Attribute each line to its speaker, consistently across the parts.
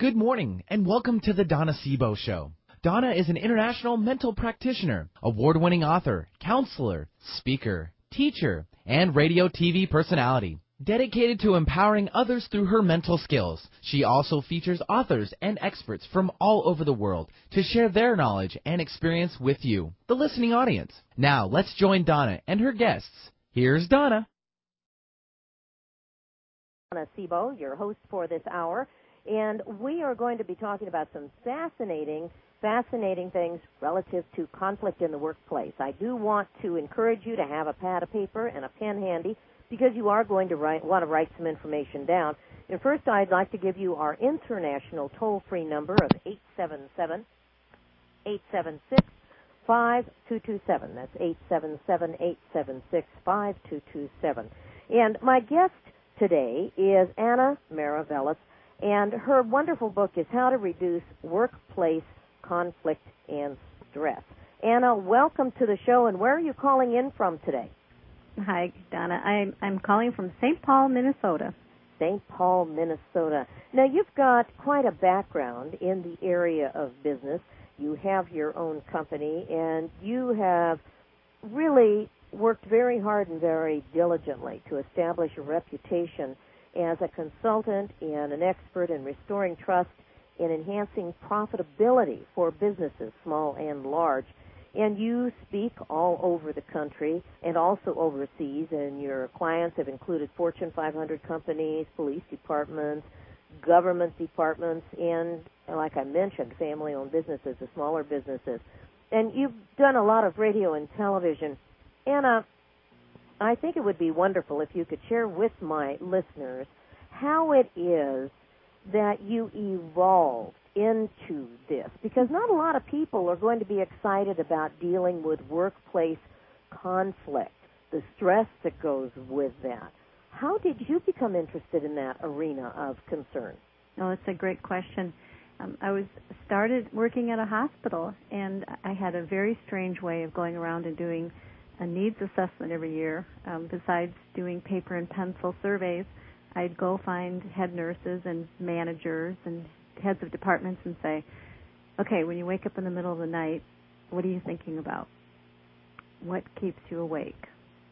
Speaker 1: Good morning, and welcome to the Donna Sebo Show. Donna is an international mental practitioner, award-winning author, counselor, speaker, teacher, and radio TV personality. Dedicated to empowering others through her mental skills, she also features authors and experts from all over the world to share their knowledge and experience with you, the listening audience. Now, let's join Donna and her guests. Here's Donna.
Speaker 2: Donna Sebo, your host for this hour, and we are going to be talking about some fascinating things relative to conflict in the workplace. I do want to encourage you to have a pad of paper and a pen handy because you are going to want to write some information down. And first, I'd like to give you our international toll-free number of 877-876-5227. That's 877-876-5227. And my guest today is Anna Maravelis, and her wonderful book is How to Reduce Workplace Conflict and Stress. Anna, welcome to the show, and where are you calling in from today?
Speaker 3: Hi, Donna. I'm calling from St. Paul, Minnesota.
Speaker 2: St. Paul, Minnesota. Now, you've got quite a background in the area of business. You have your own company, and you have really worked very hard and very diligently to establish a reputation as a consultant and an expert in restoring trust and enhancing profitability for businesses, small and large. And you speak all over the country and also overseas, and your clients have included Fortune 500 companies, police departments, government departments, and, like I mentioned, family-owned businesses, the smaller businesses. And you've done a lot of radio and television. Anna, I think it would be wonderful if you could share with my listeners how it is that you evolved into this, because not a lot of people are going to be excited about dealing with workplace conflict, the stress that goes with that. How did you become interested in that arena of concern?
Speaker 3: Oh, it's a great question. I started working at a hospital, and I had a very strange way of going around and doing a needs assessment every year. Besides doing paper and pencil surveys, I'd go find head nurses and managers and heads of departments and say, okay, when you wake up in the middle of the night, what are you thinking about? What keeps you awake?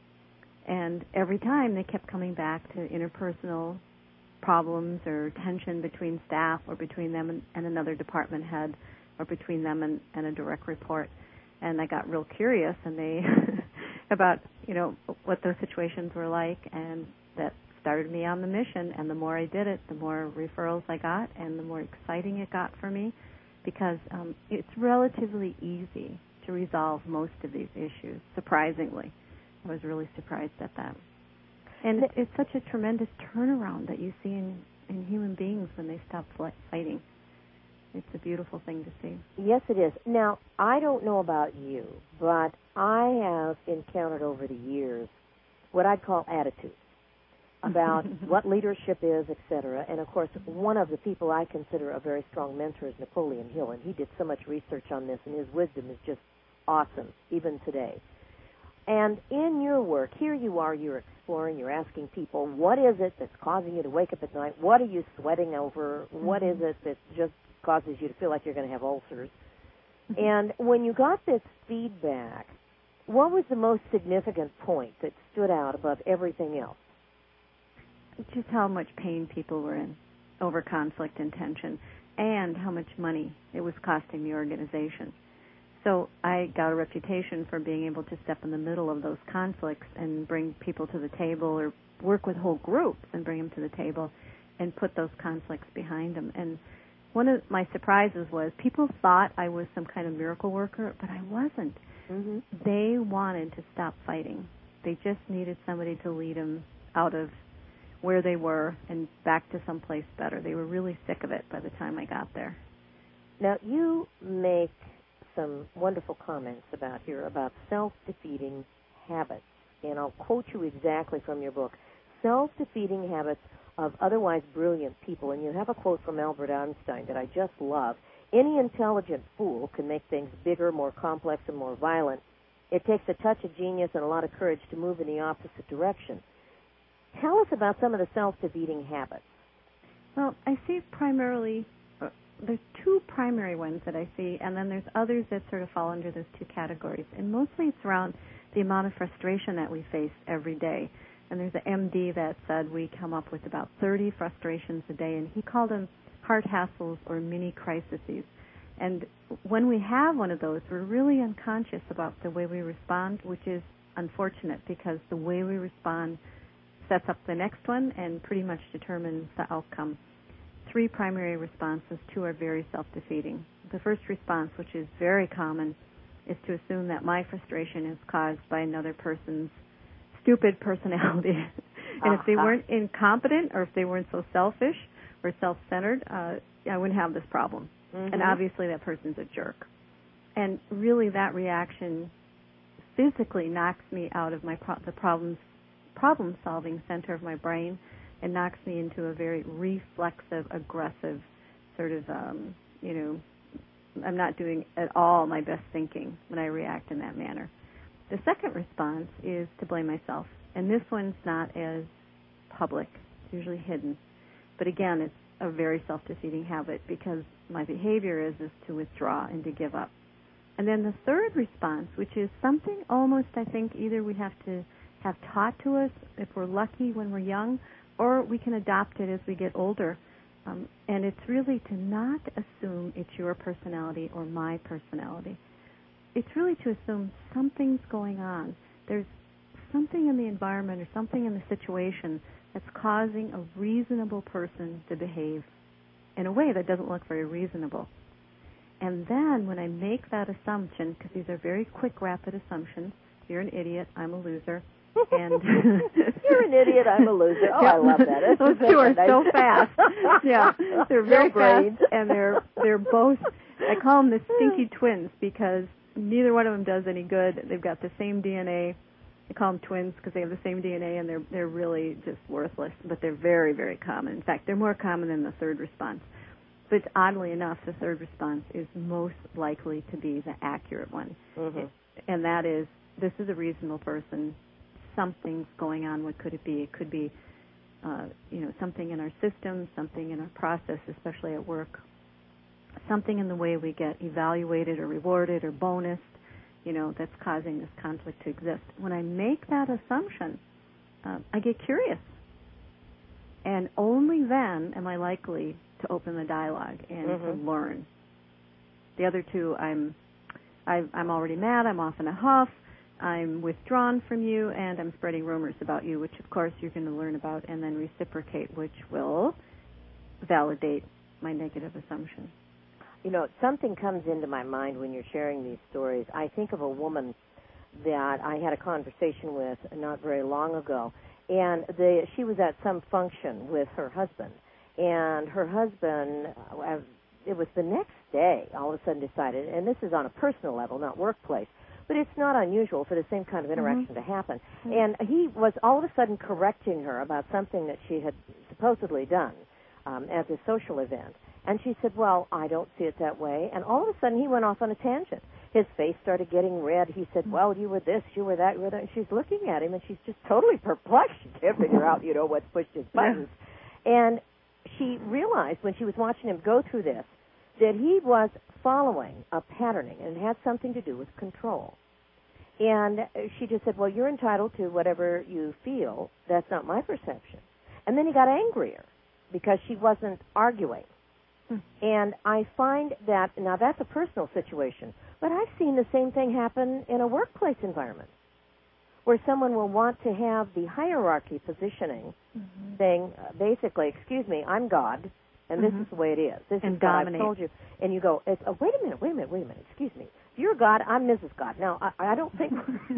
Speaker 3: And every time they kept coming back to interpersonal problems or tension between staff or between them and another department head or between them and a direct report. And I got real curious and they about, what those situations were like, and that started me on the mission. And the more I did it, the more referrals I got and the more exciting it got for me, because it's relatively easy to resolve most of these issues, surprisingly. I was really surprised at that. And it's such a tremendous turnaround that you see in human beings when they stop fighting. It's a beautiful thing to see.
Speaker 2: Yes, it is. Now, I don't know about you, but I have encountered over the years what I'd call attitudes about what leadership is, et cetera. And, of course, one of the people I consider a very strong mentor is Napoleon Hill, and he did so much research on this, and his wisdom is just awesome, even today. And in your work, here you are, you're exploring, you're asking people, what is it that's causing you to wake up at night? What are you sweating over? What is it that just causes you to feel like you're going to have ulcers? And when you got this feedback, what was the most significant point that stood out above everything else?
Speaker 3: Just how much pain people were in over conflict and tension, and how much money it was costing the organization. So I got a reputation for being able to step in the middle of those conflicts and bring people to the table, or work with whole groups and bring them to the table and put those conflicts behind them. And one of my surprises was people thought I was some kind of miracle worker, but I wasn't. Mm-hmm. They wanted to stop fighting. They just needed somebody to lead them out of where they were and back to someplace better. They were really sick of it by the time I got there.
Speaker 2: Now, you make some wonderful comments about self-defeating habits, and I'll quote you exactly from your book. Self-defeating habits of otherwise brilliant people, and you have a quote from Albert Einstein that I just love. Any intelligent fool can make things bigger, more complex, and more violent. It takes a touch of genius and a lot of courage to move in the opposite direction. Tell us about some of the self-defeating habits.
Speaker 3: Well, I see primarily there's two primary ones that I see, and then there's others that sort of fall under those two categories. And mostly it's around the amount of frustration that we face every day. And there's an MD that said we come up with about 30 frustrations a day, and he called them heart hassles or mini crises. And when we have one of those, we're really unconscious about the way we respond, which is unfortunate because the way we respond sets up the next one and pretty much determines the outcome. 3 primary responses, 2 are very self-defeating. The first response, which is very common, is to assume that my frustration is caused by another person's stupid personality. And if they weren't incompetent or if they weren't so selfish or self-centered, I wouldn't have this problem. Mm-hmm. And obviously that person's a jerk. And really that reaction physically knocks me out of my the problem-solving center of my brain and knocks me into a very reflexive, aggressive sort of, I'm not doing at all my best thinking when I react in that manner. The second response is to blame myself. And this one's not as public. It's usually hidden. But again, it's a very self-defeating habit because my behavior is to withdraw and to give up. And then the third response, which is something almost, I think, either we have to have taught to us if we're lucky when we're young, or we can adopt it as we get older. And it's really to not assume it's your personality or my personality. It's really to assume something's going on. There's something in the environment or something in the situation that's causing a reasonable person to behave in a way that doesn't look very reasonable. And then when I make that assumption, because these are very quick, rapid assumptions, you're an idiot, I'm a loser, and
Speaker 2: you're an idiot, I'm a loser. Oh, I love that.
Speaker 3: Those two are so fast. Yeah, they're very fast, and they're both. I call them the stinky twins because neither one of them does any good. They've got the same DNA. I call them twins because they have the same DNA, and they're really just worthless. But they're very, very common. In fact, they're more common than the third response. But oddly enough, the third response is most likely to be the accurate one, and that is, this is a reasonable person. Something's going on. What could it be? It could be, something in our system, something in our process, especially at work, something in the way we get evaluated or rewarded or bonused, that's causing this conflict to exist. When I make that assumption, I get curious, and only then am I likely to open the dialogue and to learn. The other two, I'm already mad. I'm off in a huff. I'm withdrawn from you, and I'm spreading rumors about you, which, of course, you're going to learn about and then reciprocate, which will validate my negative assumption.
Speaker 2: Something comes into my mind when you're sharing these stories. I think of a woman that I had a conversation with not very long ago, and she was at some function with her husband, and her husband, it was the next day, all of a sudden decided, and this is on a personal level, not workplace, but it's not unusual for the same kind of interaction to happen. And he was all of a sudden correcting her about something that she had supposedly done at a social event. And she said, well, I don't see it that way. And all of a sudden he went off on a tangent. His face started getting red. He said, well, you were this, you were that, you were that. And she's looking at him, and she's just totally perplexed. She can't figure out, what's pushed his buttons. And she realized when she was watching him go through this that he was following a patterning, and it had something to do with control. And she just said, well, you're entitled to whatever you feel. That's not my perception. And then he got angrier because she wasn't arguing. And I find that, now that's a personal situation, but I've seen the same thing happen in a workplace environment where someone will want to have the hierarchy positioning, saying, basically, excuse me, I'm God, and this is the way it is. This is what I've told you. And you go, wait a minute, excuse me. If you're God, I'm Mrs. God. Now, I don't think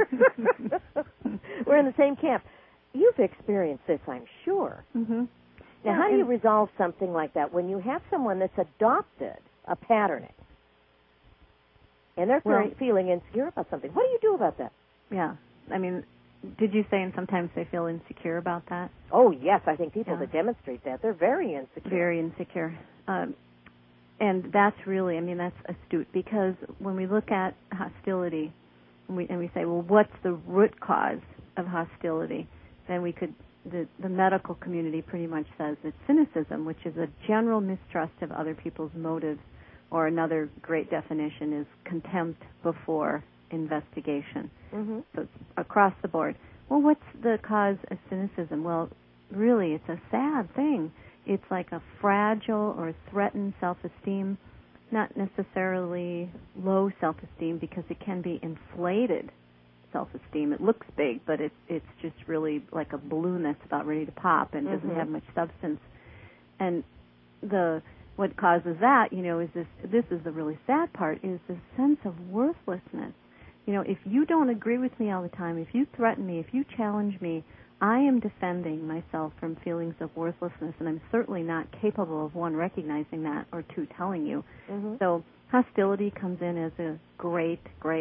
Speaker 2: we're in the same camp. You've experienced this, I'm sure. Now, how do you resolve something like that when you have someone that's adopted a patterning and they're feeling insecure about something? What do you do about that?
Speaker 3: Yeah. I mean, did you say and sometimes they feel insecure about that?
Speaker 2: Oh, yes. I think people that demonstrate that, they're very insecure.
Speaker 3: Very insecure. And that's really, that's astute, because when we look at hostility and we say, well, what's the root cause of hostility? Then we could the medical community pretty much says it's cynicism, which is a general mistrust of other people's motives, or another great definition is contempt before investigation.
Speaker 2: Mm-hmm.
Speaker 3: So it's across the board. Well, what's the cause of cynicism? Well, really, it's a sad thing. It's like a fragile or threatened self-esteem, not necessarily low self-esteem, because it can be inflated self-esteem. It looks big, but it's just really like a balloon that's about ready to pop and doesn't have much substance. And what causes that, is this is the really sad part, is the sense of worthlessness. If you don't agree with me all the time, if you threaten me, if you challenge me, I am defending myself from feelings of worthlessness, and I'm certainly not capable of, one, recognizing that, or two, telling you.
Speaker 2: Mm-hmm.
Speaker 3: So hostility comes in as a great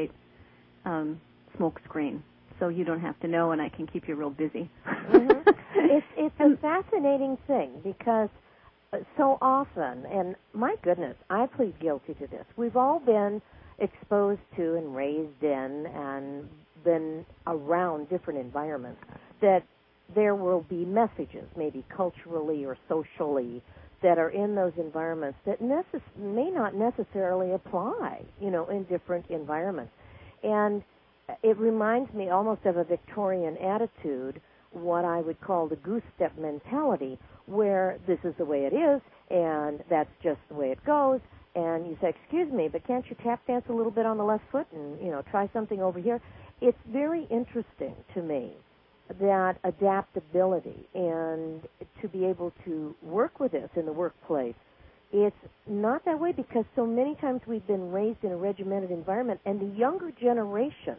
Speaker 3: smoke screen, so you don't have to know, and I can keep you real busy.
Speaker 2: Mm-hmm. It's a fascinating thing, because so often, and my goodness, I plead guilty to this, we've all been exposed to and raised in and been around different environments that there will be messages, maybe culturally or socially, that are in those environments that may not necessarily apply, in different environments. And it reminds me almost of a Victorian attitude, what I would call the goose step mentality, where this is the way it is, and that's just the way it goes, and you say, excuse me, but can't you tap dance a little bit on the left foot and, try something over here? It's very interesting to me, that adaptability, and to be able to work with this in the workplace. It's not that way, because so many times we've been raised in a regimented environment, and the younger generation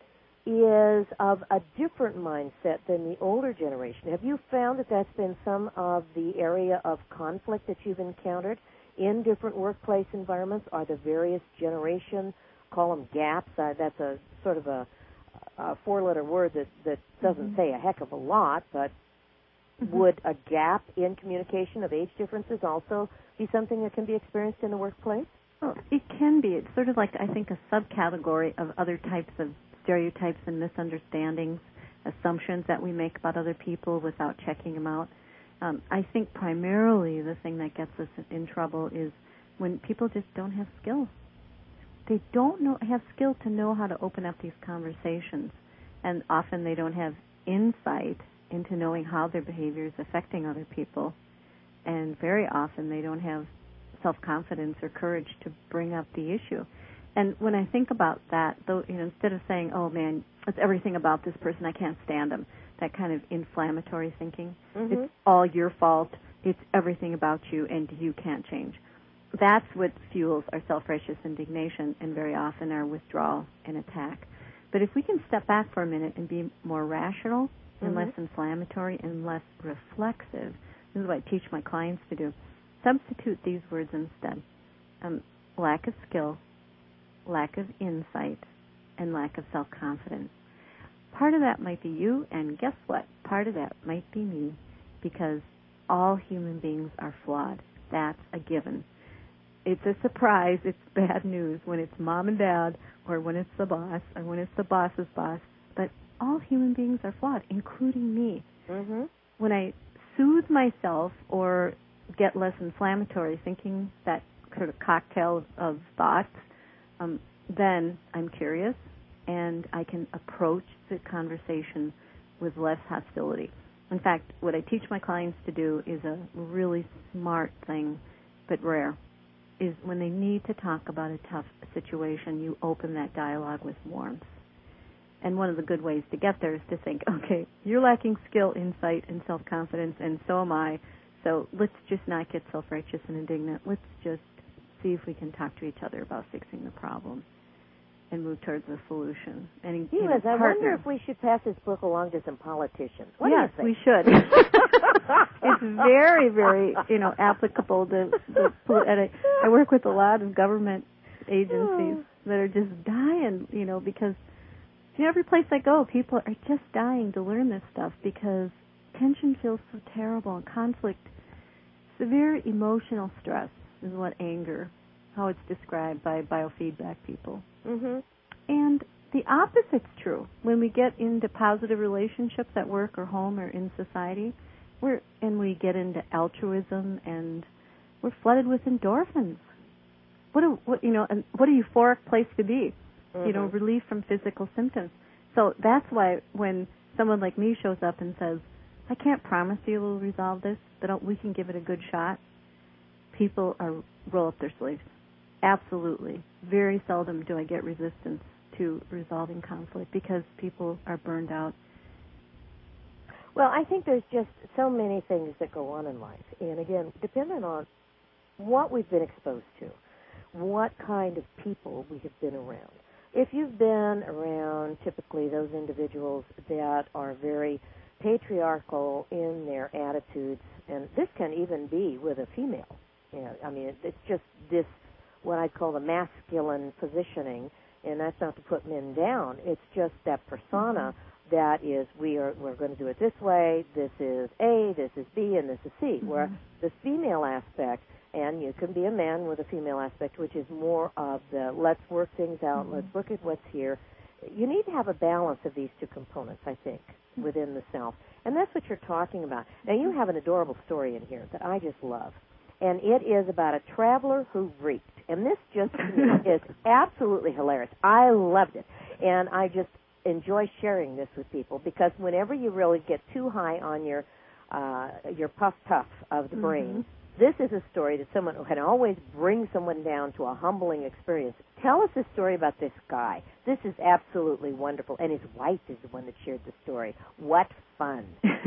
Speaker 2: is of a different mindset than the older generation. Have you found that that's been some of the area of conflict that you've encountered in different workplace environments? Are the various generations, call them gaps, that's a sort of a four-letter word that doesn't say a heck of a lot, but would a gap in communication of age differences also be something that can be experienced in the workplace?
Speaker 3: Well, it can be. It's sort of like, I think, a subcategory of other types of stereotypes and misunderstandings, assumptions that we make about other people without checking them out. I think primarily the thing that gets us in trouble is when people just don't have skill. They don't have skill to know how to open up these conversations, and often they don't have insight into knowing how their behavior is affecting other people, and very often they don't have self-confidence or courage to bring up the issue. And when I think about that, though, instead of saying, "Oh man, it's everything about this person, I can't stand them," that kind of inflammatory thinking, it's all your fault, it's everything about you, and you can't change. That's what fuels our self-righteous indignation, and very often our withdrawal and attack. But if we can step back for a minute and be more rational and less inflammatory and less reflexive, this is what I teach my clients to do. Substitute these words instead. Lack of skill, lack of insight, and lack of self-confidence. Part of that might be you, and guess what? Part of that might be me, because all human beings are flawed. That's a given. It's a surprise, it's bad news when it's mom and dad, or when it's the boss, or when it's the boss's boss. But all human beings are flawed, including me.
Speaker 2: Mm-hmm.
Speaker 3: When I soothe myself or get less inflammatory, thinking that sort of cocktail of thoughts, then I'm curious, and I can approach the conversation with less hostility. In fact, what I teach my clients to do is a really smart thing, but rare, is when they need to talk about a tough situation, you open that dialogue with warmth. And one of the good ways to get there is to think, okay, you're lacking skill, insight, and self-confidence, and so am I, so let's just not get self-righteous and indignant. Let's just see if we can talk to each other about fixing the problem and move towards a solution. And
Speaker 2: I wonder if we should pass this book along to some politicians. What
Speaker 3: yes,
Speaker 2: do you think?
Speaker 3: we should. It's very, very, applicable to and I work with a lot of government agencies that are just dying, because every place I go, people are just dying to learn this stuff, because tension feels so terrible, and conflict, severe emotional stress is what how it's described by biofeedback people.
Speaker 2: Mm-hmm.
Speaker 3: And the opposite's true. When we get into positive relationships at work or home or in society, we get into altruism, and we're flooded with endorphins. What a euphoric place to be.
Speaker 2: Mm-hmm.
Speaker 3: Relief from physical symptoms. So that's why when someone like me shows up and says, I can't promise you we'll resolve this, but we can give it a good shot, people roll up their sleeves. Absolutely. Very seldom do I get resistance to resolving conflict because people are burned out.
Speaker 2: Well, I think there's just so many things that go on in life. And again, depending on what we've been exposed to, what kind of people we have been around. If you've been around typically those individuals that are very patriarchal in their attitudes, and this can even be with a female. It's just this, what I call the masculine positioning, and that's not to put men down. It's just that persona that is, we're going to do it this way, this is A, this is B, and this is C, where the female aspect, and you can be a man with a female aspect, which is more of the let's work things out, let's look at what's here. You need to have a balance of these two components, I think, within the self. And that's what you're talking about. Now, you have an adorable story in here that I just love. And it is about a traveler who reeked. And this just is absolutely hilarious. I loved it. And I just enjoy sharing this with people because whenever you really get too high on your puff of the brain, this is a story that someone who can always bring someone down to a humbling experience. Tell us a story about this guy. This is absolutely wonderful. And his wife is the one that shared the story. What fun.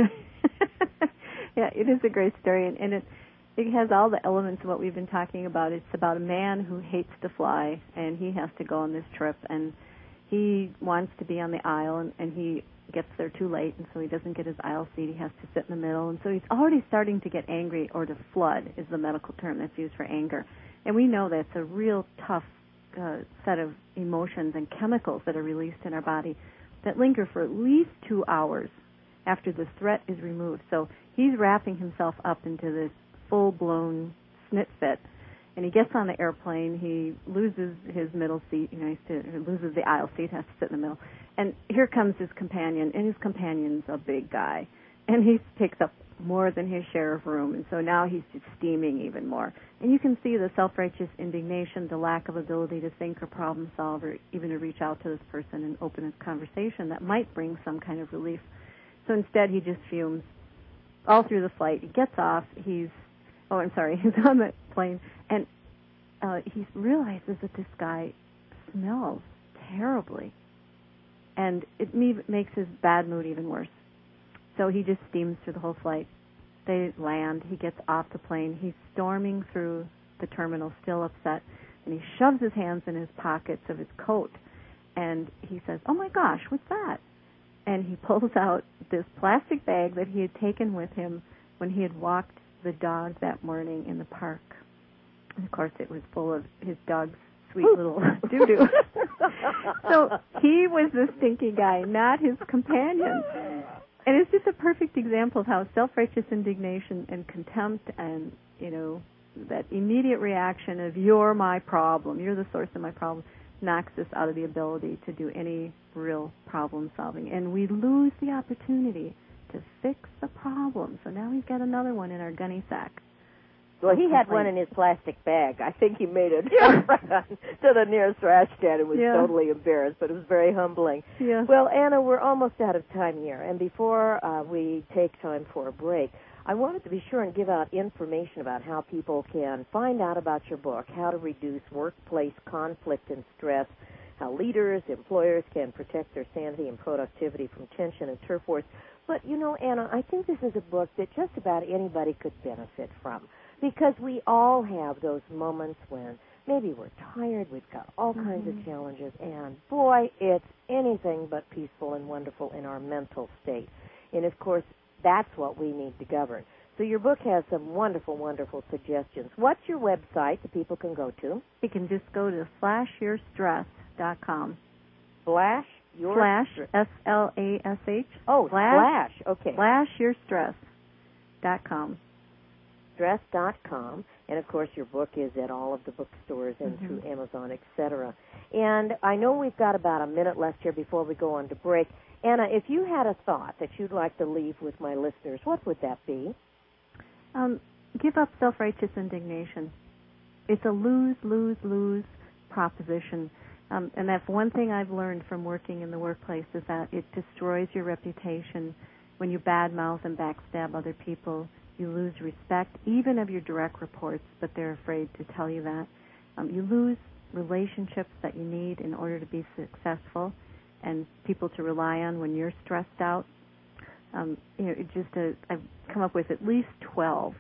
Speaker 3: Yeah, it is a great story. And it has all the elements of what we've been talking about. It's about a man who hates to fly, and he has to go on this trip. And he wants to be on the aisle, and he gets there too late, and so he doesn't get his aisle seat. He has to sit in the middle, and so he's already starting to get angry, or to flood is the medical term that's used for anger. And we know that's a real tough set of emotions and chemicals that are released in our body that linger for at least 2 hours after the threat is removed. So he's wrapping himself up into this full-blown snit fit, and he gets on the airplane. He loses his middle seat. Loses the aisle seat, has to sit in the middle. And here comes his companion, and his companion's a big guy. And he takes up more than his share of room, and so now he's just steaming even more. And you can see the self-righteous indignation, the lack of ability to think or problem solve or even to reach out to this person and open a conversation that might bring some kind of relief. So instead he just fumes all through the flight. He gets off. He's on the plane, and he realizes that this guy smells terribly. And it makes his bad mood even worse. So he just steams through the whole flight. They land. He gets off the plane. He's storming through the terminal, still upset. And he shoves his hands in his pockets of his coat. And he says, "Oh, my gosh, what's that?" And he pulls out this plastic bag that he had taken with him when he had walked the dog that morning in the park. And, of course, it was full of his dog's sweet little doo-doo. So he was the stinky guy, not his companion. And it's just a perfect example of how self-righteous indignation and contempt and, that immediate reaction of you're my problem, you're the source of my problem, knocks us out of the ability to do any real problem solving. And we lose the opportunity to fix the problem. So now we've got another one in our gunny sack.
Speaker 2: Well, he had one in his plastic bag. I think he made it to the nearest trash can and was totally embarrassed, but it was very humbling.
Speaker 3: Yeah.
Speaker 2: Well, Anna, we're almost out of time here, and before we take time for a break, I wanted to be sure and give out information about how people can find out about your book, How to Reduce Workplace Conflict and Stress, how leaders, employers can protect their sanity and productivity from tension and turf wars. But, Anna, I think this is a book that just about anybody could benefit from. Because we all have those moments when maybe we're tired, we've got all kinds of challenges, and boy, it's anything but peaceful and wonderful in our mental state. And, of course, that's what we need to govern. So your book has some wonderful, wonderful suggestions. What's your website that people can go to?
Speaker 3: You can just go to slashyourstress.com.
Speaker 2: Slash?
Speaker 3: S-L-A-S-H.
Speaker 2: Oh, slash. Okay.
Speaker 3: Slashyourstress.com.
Speaker 2: reducestress.com. And, of course, your book is at all of the bookstores and through Amazon, etc. And I know we've got about a minute left here before we go on to break. Anna, if you had a thought that you'd like to leave with my listeners, what would that be?
Speaker 3: Give up self-righteous indignation. It's a lose-lose-lose proposition. And that's one thing I've learned from working in the workplace is that it destroys your reputation. When you badmouth and backstab other people, you lose respect, even of your direct reports, but they're afraid to tell you that. You lose relationships that you need in order to be successful and people to rely on when you're stressed out. I've come up with at least 12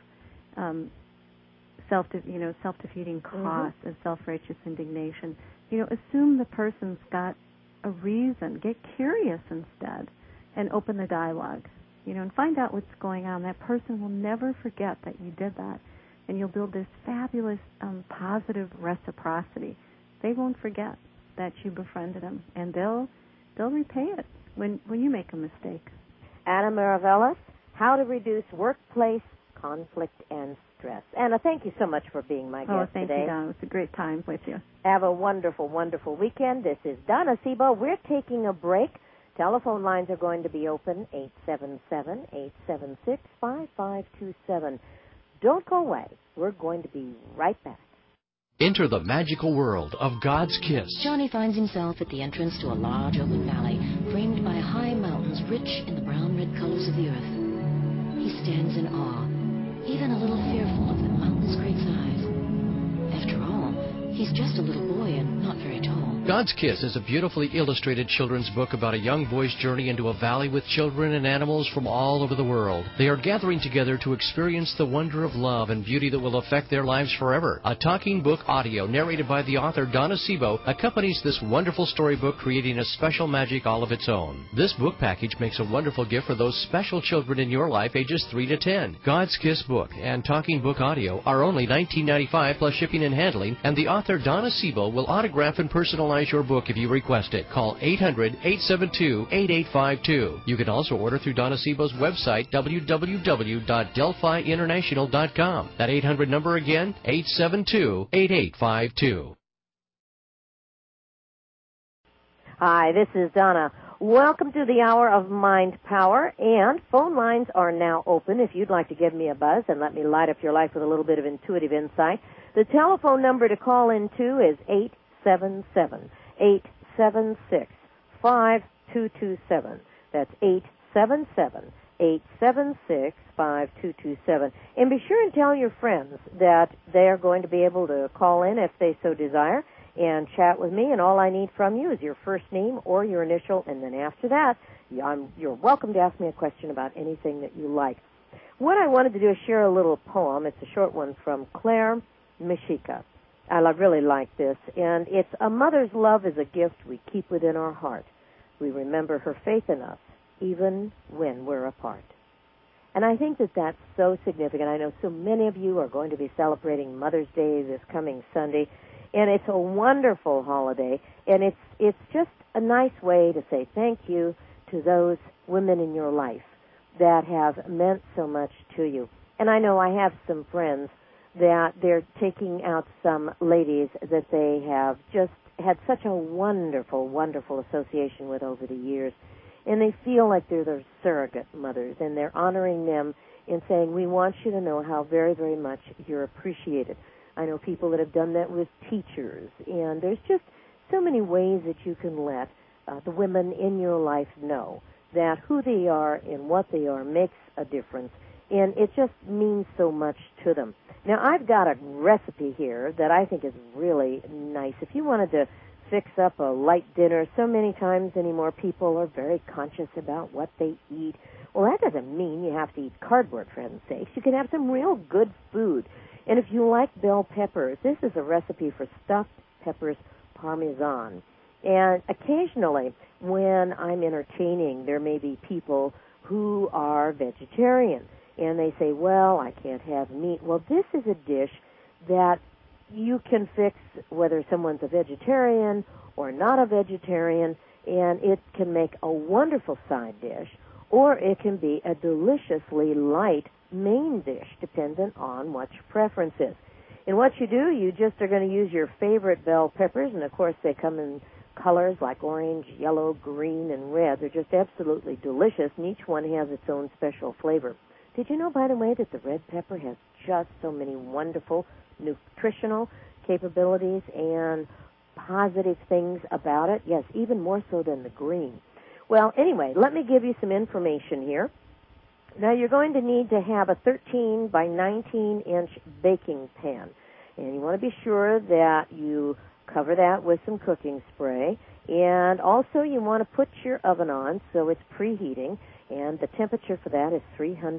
Speaker 3: self-defeating costs of self-righteous indignation. Assume the person's got a reason. Get curious instead and open the dialogue, and find out what's going on. That person will never forget that you did that, and you'll build this fabulous positive reciprocity. They won't forget that you befriended them, and they'll repay it when you make a mistake.
Speaker 2: Anna Maravelis, How to Reduce Workplace Conflict and Stress. Anna, thank you so much for being my guest today.
Speaker 3: Oh, thank you, Donna. It was a great time with you.
Speaker 2: Have a wonderful, wonderful weekend. This is Donna Sebo. We're taking a break. Telephone lines are going to be open, 877-876-5527. Don't go away. We're going to be right back.
Speaker 4: Enter the magical world of God's Kiss.
Speaker 5: Johnny finds himself at the entrance to a large open valley, framed by high mountains rich in the brown-red colors of the earth. He stands in awe, even a little fearful of the mountain's great size. After all, he's just a little boy and not very tall.
Speaker 4: God's Kiss is a beautifully illustrated children's book about a young boy's journey into a valley with children and animals from all over the world. They are gathering together to experience the wonder of love and beauty that will affect their lives forever. A talking book audio narrated by the author Donna Sebo accompanies this wonderful storybook, creating a special magic all of its own. This book package makes a wonderful gift for those special children in your life ages 3 to 10. God's Kiss book and talking book audio are only $19.95 plus shipping and handling, and the author Donna Sebo will autograph and personalize your book if you request it. Call 800-872-8852. You can also order through Donna Sebo's website, www.delphiinternational.com. That 800 number again, 872-8852.
Speaker 2: Hi, this is Donna. Welcome to the Hour of Mind Power, and phone lines are now open if you'd like to give me a buzz and let me light up your life with a little bit of intuitive insight. The telephone number to call into is 877-876-5227. That's 877-876-5227. And be sure and tell your friends that they are going to be able to call in if they so desire and chat with me, and all I need from you is your first name or your initial, and then after that, you're welcome to ask me a question about anything that you like. What I wanted to do is share a little poem. It's a short one from Claire Mishika. I really like this, and it's a mother's love is a gift we keep within our heart. We remember her faith in us, even when we're apart. And I think that that's so significant. I know so many of you are going to be celebrating Mother's Day this coming Sunday, and it's a wonderful holiday, and it's just a nice way to say thank you to those women in your life that have meant so much to you. And I know I have some friends that they're taking out some ladies that they have just had such a wonderful, wonderful association with over the years. And they feel like they're their surrogate mothers, and they're honoring them in saying, we want you to know how very, very much you're appreciated. I know people that have done that with teachers, and there's just so many ways that you can let the women in your life know that who they are and what they are makes a difference, and it just means so much to them. Now, I've got a recipe here that I think is really nice. If you wanted to fix up a light dinner, so many times anymore people are very conscious about what they eat. Well, that doesn't mean you have to eat cardboard, for heaven's sakes. You can have some real good food. And if you like bell peppers, this is a recipe for stuffed peppers parmesan. And occasionally, when I'm entertaining, there may be people who are vegetarian. And they say, well, I can't have meat. Well, this is a dish that you can fix whether someone's a vegetarian or not a vegetarian, and it can make a wonderful side dish, or it can be a deliciously light main dish, dependent on what your preference is. And what you do, you just are going to use your favorite bell peppers, and of course they come in colors like orange, yellow, green, and red. They're just absolutely delicious, and each one has its own special flavor. Did you know, by the way, that the red pepper has just so many wonderful nutritional capabilities and positive things about it? Yes, even more so than the green. Well, anyway, let me give you some information here. Now, you're going to need to have a 13 by 19-inch baking pan, and you want to be sure that you cover that with some cooking spray, and also you want to put your oven on so it's preheating, and the temperature for that is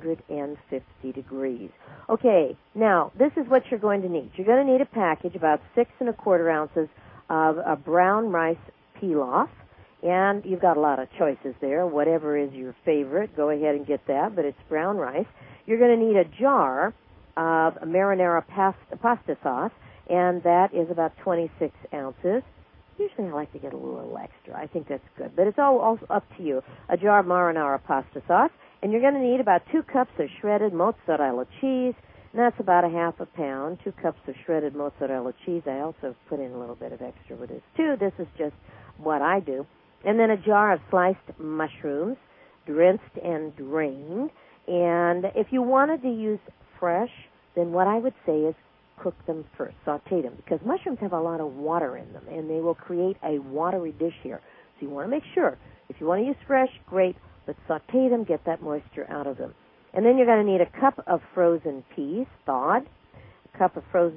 Speaker 2: 350 degrees. Okay, now, this is what you're going to need. You're going to need a package, about 6 1/4 ounces of a brown rice pilaf, and you've got a lot of choices there. Whatever is your favorite, go ahead and get that, but it's brown rice. You're going to need a jar of marinara pasta sauce, and that is about 26 ounces. Usually I like to get a little extra. I think that's good, but it's all up to you. A jar of marinara pasta sauce, and you're going to need about 2 cups of shredded mozzarella cheese, and that's about a half a pound. 2 cups of shredded mozzarella cheese. I also put in a little bit of extra with this, too. This is just what I do. And then a jar of sliced mushrooms, rinsed and drained. And if you wanted to use fresh, then what I would say is cook them first, saute them, because mushrooms have a lot of water in them, and they will create a watery dish here. So you want to make sure, if you want to use fresh, great, but saute them, get that moisture out of them. And then you're going to need a cup of frozen peas, thawed, and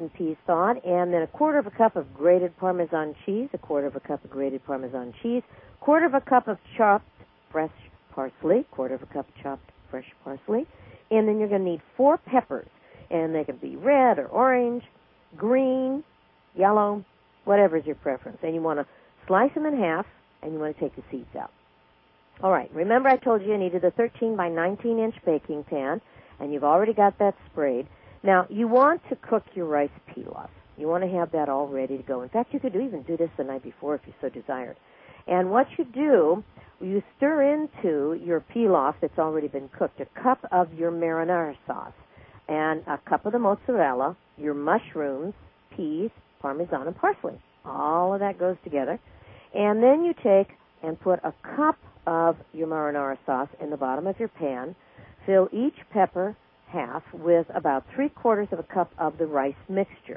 Speaker 2: then 1/4 cup of grated Parmesan cheese, 1/4 cup of grated Parmesan cheese, 1/4 cup of chopped fresh parsley, 1/4 cup chopped fresh parsley, and then you're going to need 4 peppers, and they can be red or orange, green, yellow, whatever is your preference. And you want to slice them in half, and you want to take the seeds out. All right, remember I told you needed a 13 by 19-inch baking pan, and you've already got that sprayed. Now, you want to cook your rice pilaf. You want to have that all ready to go. In fact, you could even do this the night before if you so desired. And what you do, you stir into your pilaf that's already been cooked a cup of your marinara sauce and a cup of the mozzarella, your mushrooms, peas, Parmesan, and parsley. All of that goes together. And then you take and put a cup of your marinara sauce in the bottom of your pan. Fill each pepper half with about 3/4 cup of the rice mixture.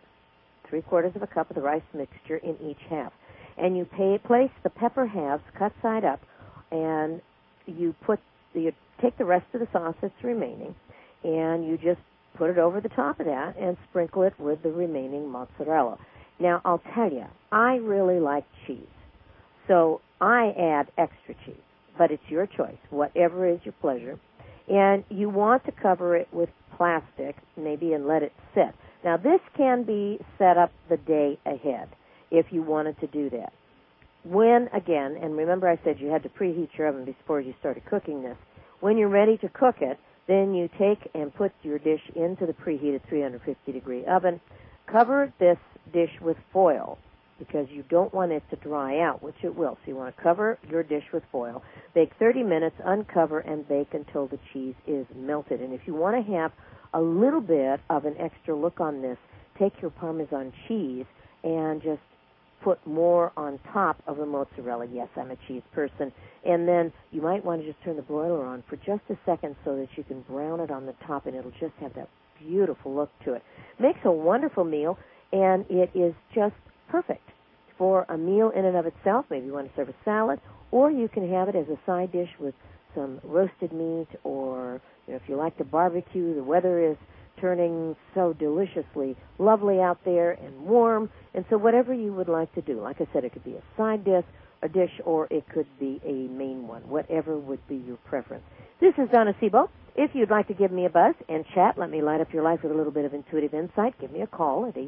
Speaker 2: 3/4 cup of the rice mixture in each half. And you place the pepper halves cut side up, and you take the rest of the sauce that's remaining, and you just put it over the top of that and sprinkle it with the remaining mozzarella. Now, I'll tell you, I really like cheese, so I add extra cheese, but it's your choice, whatever is your pleasure. And you want to cover it with plastic, maybe, and let it sit. Now, this can be set up the day ahead if you wanted to do that. When, again, and remember I said you had to preheat your oven before you started cooking this. When you're ready to cook it, then you take and put your dish into the preheated 350-degree oven. Cover this dish with foil, because you don't want it to dry out, which it will. So you want to cover your dish with foil. Bake 30 minutes, uncover, and bake until the cheese is melted. And if you want to have a little bit of an extra look on this, take your Parmesan cheese and just put more on top of the mozzarella. Yes, I'm a cheese person. And then you might want to just turn the broiler on for just a second so that you can brown it on the top, and it'll just have that beautiful look to it. Makes a wonderful meal, and it is just perfect for a meal in and of itself. Maybe you want to serve a salad, or you can have it as a side dish with some roasted meat, or if you like to barbecue. The weather is turning so deliciously lovely out there and warm, and so whatever you would like to do. Like I said, it could be a side dish, or it could be a main one, whatever would be your preference. This is Donna Sebo. If you'd like to give me a buzz and chat, let me light up your life with a little bit of intuitive insight, give me a call at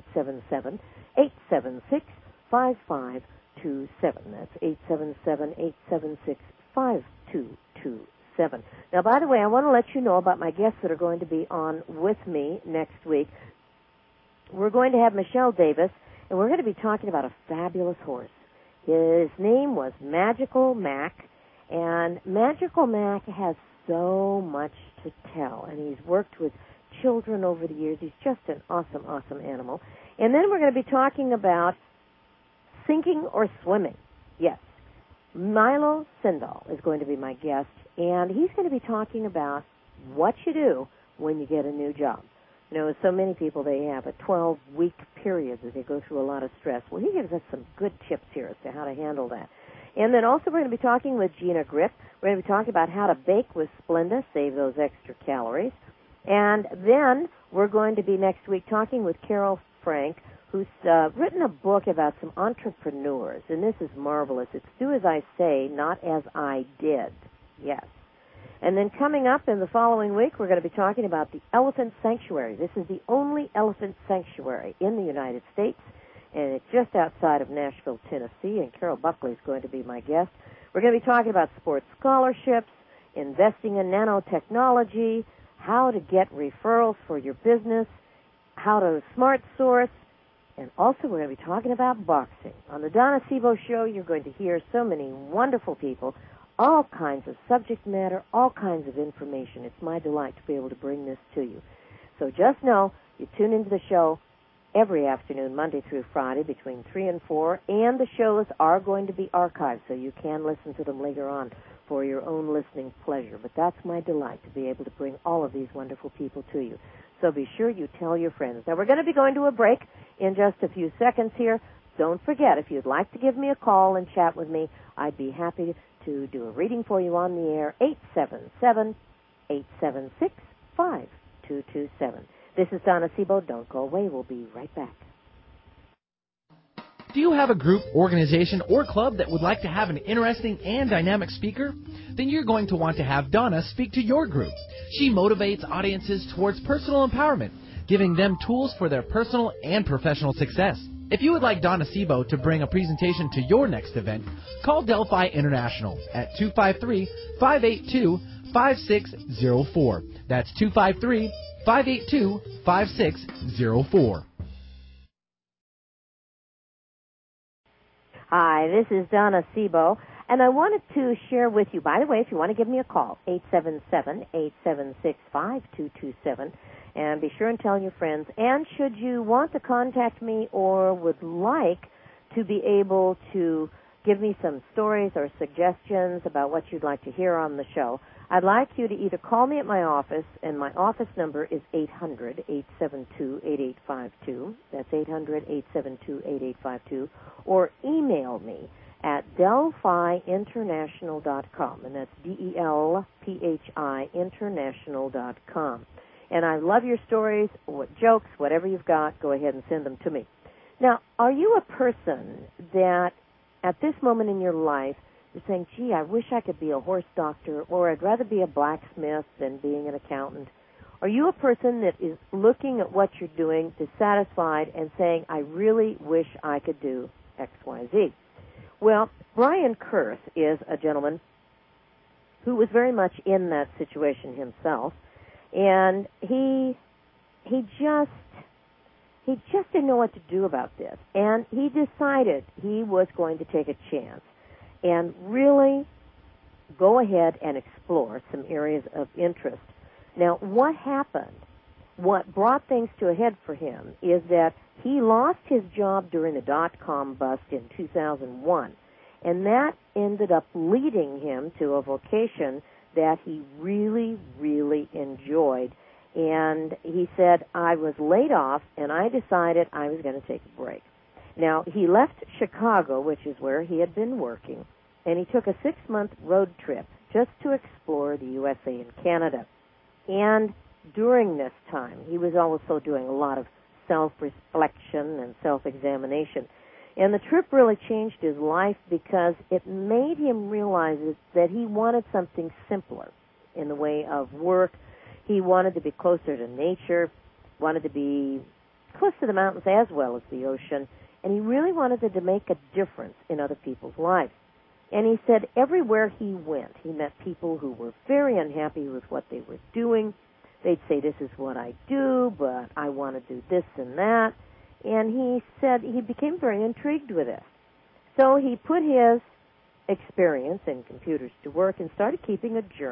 Speaker 2: 877-876-5527. That's 877-876-5227. Now, by the way, I want to let you know about my guests that are going to be on with me next week. We're going to have Michelle Davis, and we're going to be talking about a fabulous horse. His name was Magical Mac, and Magical Mac has so much to tell, and he's worked with children over the years. He's just an awesome, awesome animal. And then we're going to be talking about sinking or swimming. Yes. Milo Sindall is going to be my guest, and he's going to be talking about what you do when you get a new job. You know, so many people, they have a 12-week period that they go through a lot of stress. Well, he gives us some good tips here as to how to handle that. And then also we're going to be talking with Gina Grip. We're going to be talking about how to bake with Splenda, save those extra calories. And then we're going to be next week talking with Carol Frank, who's written a book about some entrepreneurs. And this is marvelous. It's Do As I Say, Not As I Did. Yes. And then coming up in the following week, we're going to be talking about the Elephant Sanctuary. This is the only elephant sanctuary in the United States, and it's just outside of Nashville, Tennessee, and Carol Buckley is going to be my guest. We're going to be talking about sports scholarships, investing in nanotechnology, how to get referrals for your business, how to smart source, and also we're going to be talking about boxing. On the Donna Sebo Show, you're going to hear so many wonderful people, all kinds of subject matter, all kinds of information. It's my delight to be able to bring this to you. So just know you tune into the show every afternoon, Monday through Friday, between 3 and 4, and the shows are going to be archived, so you can listen to them later on for your own listening pleasure. But that's my delight, to be able to bring all of these wonderful people to you. So be sure you tell your friends. Now, we're going to be going to a break in just a few seconds here. Don't forget, if you'd like to give me a call and chat with me, I'd be happy to do a reading for you on the air, 877-876-5227. This is Donna Sebo. Don't go away. We'll be right back.
Speaker 1: Do you have a group, organization, or club that would like to have an interesting and dynamic speaker? Then you're going to want to have Donna speak to your group. She motivates audiences towards personal empowerment, giving them tools for their personal and professional success. If you would like Donna Sebo to bring a presentation to your next event, call Delphi International at 253-582-5604. That's 253-582-5604.
Speaker 2: Hi, this is Donna Sebo, and I wanted to share with you, by the way, if you want to give me a call, 877-876-5227, and be sure and tell your friends. And should you want to contact me or would like to be able to give me some stories or suggestions about what you'd like to hear on the show, I'd like you to either call me at my office, and my office number is 800-872-8852. That's 800-872-8852. Or email me at DelphiInternational.com, and that's DELPHI International.com. And I love your stories, what jokes, whatever you've got, go ahead and send them to me. Now, are you a person that at this moment in your life you're saying, gee, I wish I could be a horse doctor, or I'd rather be a blacksmith than being an accountant? Are you a person that is looking at what you're doing, dissatisfied, and saying, I really wish I could do X, Y, Z? Well, Brian Kurth is a gentleman who was very much in that situation himself, and he just didn't know what to do about this, and he decided he was going to take a chance and really go ahead and explore some areas of interest. Now, what happened, what brought things to a head for him, is that he lost his job during the dot-com bust in 2001, and that ended up leading him to a vocation that he really, really enjoyed. And he said, I was laid off, and I decided I was going to take a break. Now, he left Chicago, which is where he had been working, and he took a 6-month road trip just to explore the USA and Canada. And during this time, he was also doing a lot of self-reflection and self-examination. And the trip really changed his life because it made him realize that he wanted something simpler in the way of work. He wanted to be closer to nature, wanted to be close to the mountains as well as the ocean, and he really wanted to make a difference in other people's lives. And he said everywhere he went, he met people who were very unhappy with what they were doing. They'd say, this is what I do, but I want to do this and that. And he said he became very intrigued with this. So he put his experience in computers to work and started keeping a journal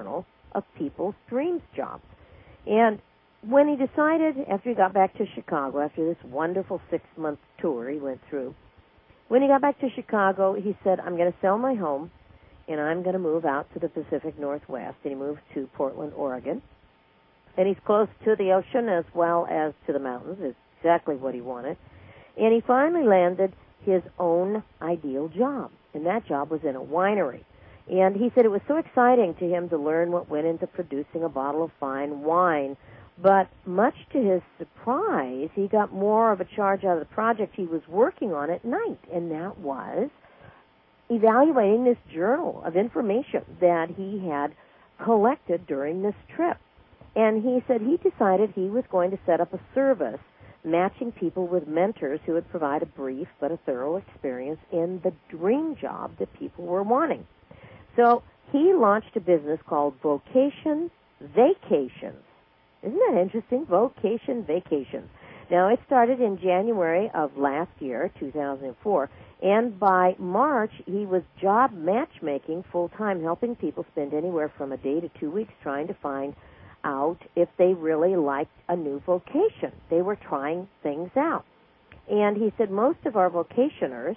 Speaker 2: of people's dreams jobs. And when he decided, after he got back to Chicago, after this wonderful 6-month tour he went through, when he got back to Chicago, he said, I'm going to sell my home, and I'm going to move out to the Pacific Northwest. And he moved to Portland, Oregon. And he's close to the ocean as well as to the mountains. It's exactly what he wanted. And he finally landed his own ideal job, and that job was in a winery. And he said it was so exciting to him to learn what went into producing a bottle of fine wine. But much to his surprise, he got more of a charge out of the project he was working on at night, and that was evaluating this journal of information that he had collected during this trip. And he said he decided he was going to set up a service matching people with mentors who would provide a brief but a thorough experience in the dream job that people were wanting. So he launched a business called Vocation Vacations. Isn't that interesting? Vocation Vacations. Now, it started in January of last year, 2004, and by March, he was job matchmaking full-time, helping people spend anywhere from a day to 2 weeks trying to find out if they really liked a new vocation. They were trying things out. And he said most of our vocationers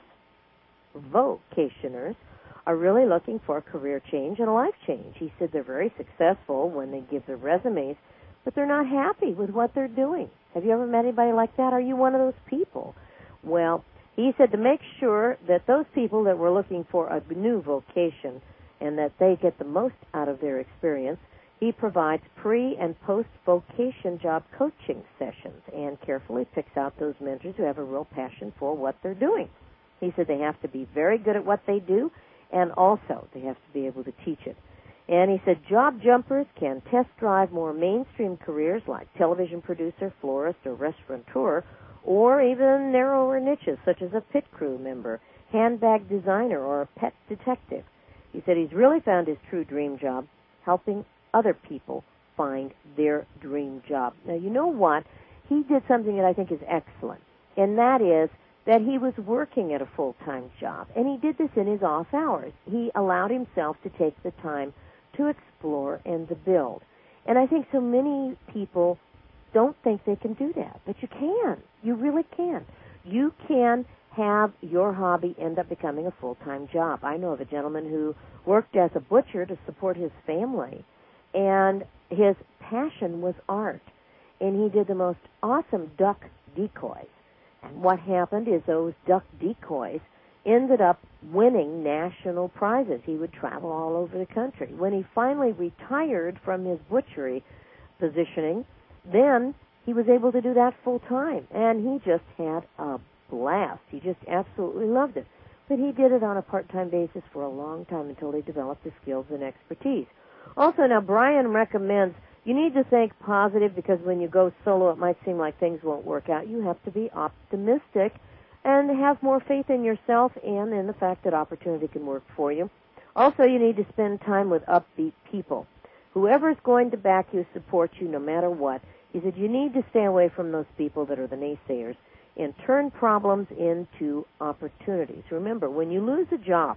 Speaker 2: are really looking for a career change and a life change. He said they're very successful when they give their resumes, but they're not happy with what they're doing. Have you ever met anybody like that? Are you one of those people? Well, he said to make sure that those people that were looking for a new vocation and that they get the most out of their experience, he provides pre- and post-vocation job coaching sessions and carefully picks out those mentors who have a real passion for what they're doing. He said they have to be very good at what they do, and also they have to be able to teach it. And he said job jumpers can test drive more mainstream careers like television producer, florist, or restaurateur, or even narrower niches such as a pit crew member, handbag designer, or a pet detective. He said he's really found his true dream job, helping other people find their dream job. Now, you know what? He did something that I think is excellent, and that is that he was working at a full-time job, and he did this in his off hours. He allowed himself to take the time to explore and to build. And I think so many people don't think they can do that, but you can. You really can. You can have your hobby end up becoming a full-time job. I know of a gentleman who worked as a butcher to support his family, and his passion was art, and he did the most awesome duck decoys. And what happened is those duck decoys ended up winning national prizes. He would travel all over the country. When he finally retired from his butchery positioning, then he was able to do that full time, and he just had a blast. He just absolutely loved it. But he did it on a part-time basis for a long time until he developed the skills and expertise. Also, now, Brian recommends you need to think positive, because when you go solo, it might seem like things won't work out. You have to be optimistic and have more faith in yourself and in the fact that opportunity can work for you. Also, you need to spend time with upbeat people. Whoever's going to back you, support you, no matter what. He said you need to stay away from those people that are the naysayers and turn problems into opportunities. Remember, when you lose a job,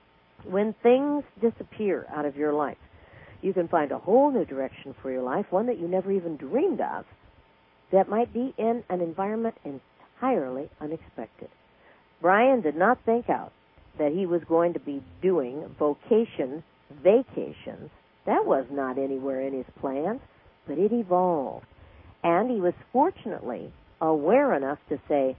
Speaker 2: when things disappear out of your life, you can find a whole new direction for your life, one that you never even dreamed of, that might be in an environment entirely unexpected. Brian did not think out that he was going to be doing vocation vacations. That was not anywhere in his plans, but it evolved. And he was fortunately aware enough to say,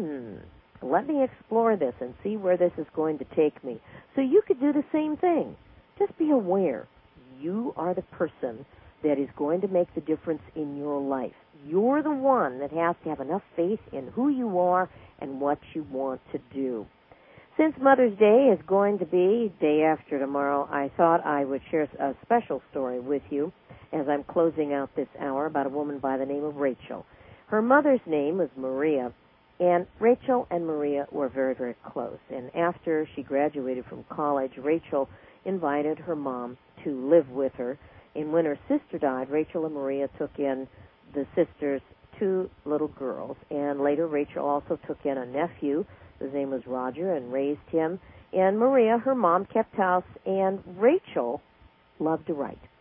Speaker 2: let me explore this and see where this is going to take me. So you could do the same thing. Just be aware. You are the person that is going to make the difference in your life. You're the one that has to have enough faith in who you are and what you want to do. Since Mother's Day is going to be day after tomorrow, I thought I would share a special story with you as I'm closing out this hour about a woman by the name of Rachel. Her mother's name was Maria, and Rachel and Maria were very, very close. And after she graduated from college, Rachel invited her mom to live with her. And when her sister died, Rachel and Maria took in the sister's 2 little girls. And later, Rachel also took in a nephew. His name was Roger, and raised him. And Maria, her mom, kept house, and Rachel loved to write.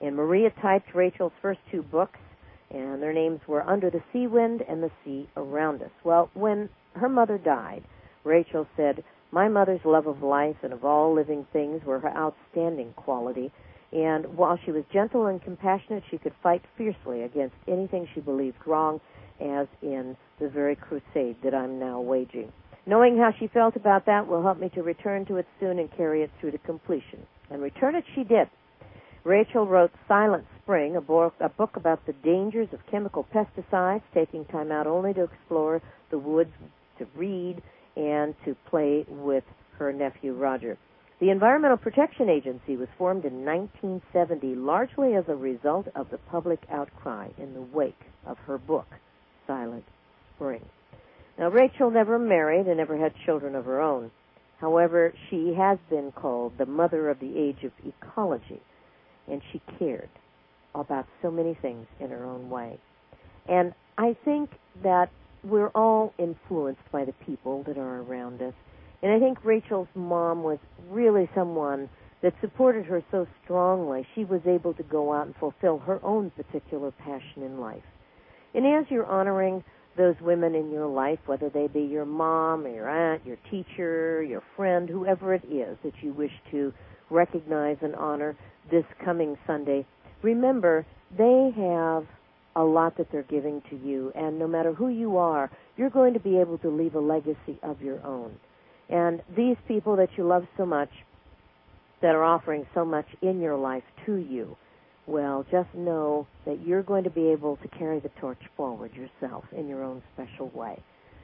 Speaker 2: And Maria typed Rachel's first 2 books, and their names were Under the Sea Wind and The Sea Around Us. Well, when her mother died, Rachel said, "My mother's love of life and of all living things were her outstanding quality, and while she was gentle and compassionate, she could fight fiercely against anything she believed wrong, as in the very crusade that I'm now waging. Knowing how she felt about that will help me to return to it soon and carry it through to completion." And return it she did. Rachel wrote Silent Spring, a book about the dangers of chemical pesticides, taking time out only to explore the woods, to read, and to play with her nephew Roger. The Environmental Protection Agency was formed in 1970, largely as a result of the public outcry in the wake of her book, Silent Spring. Now, Rachel never married and never had children of her own. However, she has been called the mother of the age of ecology, and she cared about so many things in her own way. And I think that we're all influenced by the people that are around us. And I think Rachel's mom was really someone that supported her so strongly, she was able to go out and fulfill her own particular passion in life. And as you're honoring those women in your life, whether they be your mom or your aunt, your teacher, your friend, whoever it is that you wish to recognize and honor this coming Sunday, remember they have a lot that they're giving to you, and no matter who you are, you're going to be able to leave a legacy of your own. And these people that you love so much, that are offering so much in your life to you, well, just know that you're going to be able to carry the torch forward yourself in your own special way.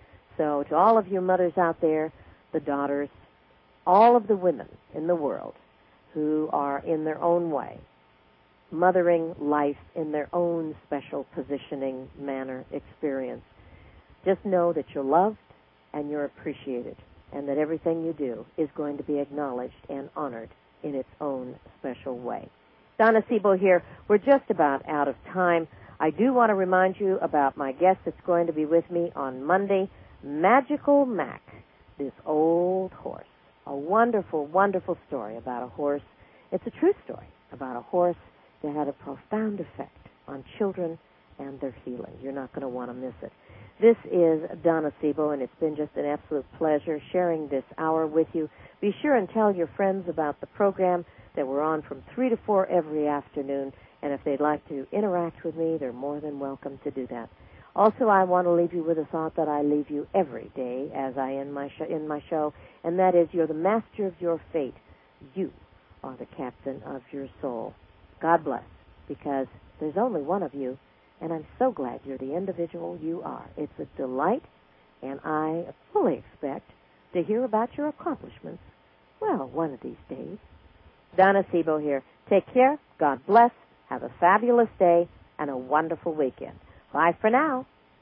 Speaker 2: So to all of you mothers out there, the daughters, all of the women in the world who are in their own way, mothering life in their own special positioning, manner, experience, just know that you're loved and you're appreciated, and that everything you do is going to be acknowledged and honored in its own special way. Donna Sebo here. We're just about out of time. I do want to remind you about my guest that's going to be with me on Monday, Magical Mac, this old horse. A wonderful, wonderful story about a horse. It's a true story about a horse that had a profound effect on children and their healing. You're not going to want to miss it. This is Donna Sebo, and it's been just an absolute pleasure sharing this hour with you. Be sure and tell your friends about the program that we're on from 3 to 4 every afternoon, and if they'd like to interact with me, they're more than welcome to do that. Also, I want to leave you with a thought that I leave you every day as I end my show, and that is, you're the master of your fate. You are the captain of your soul. God bless, because there's only one of you, and I'm so glad you're the individual you are. It's a delight, and I fully expect to hear about your accomplishments, well, one of these days. Donna Sebo here. Take care. God bless. Have a fabulous day and a wonderful weekend. Bye for now.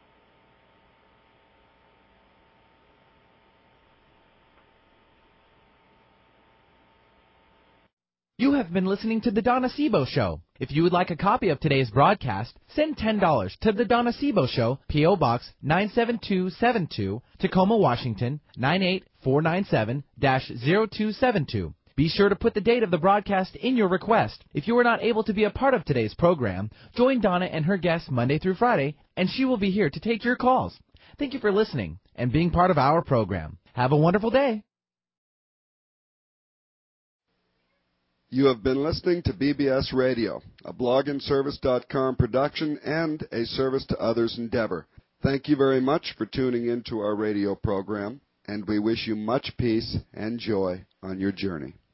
Speaker 1: You have been listening to The Donna Sebo Show. If you would like a copy of today's broadcast, send $10 to The Donna Sebo Show, P.O. Box 97272, Tacoma, Washington, 98497-0272. Be sure to put the date of the broadcast in your request. If you are not able to be a part of today's program, join Donna and her guests Monday through Friday, and she will be here to take your calls. Thank you for listening and being part of our program. Have a wonderful day.
Speaker 6: You have been listening to BBS Radio, a blogandservice.com production and a service to others endeavor. Thank you very much for tuning in to our radio program, and we wish you much peace and joy on your journey.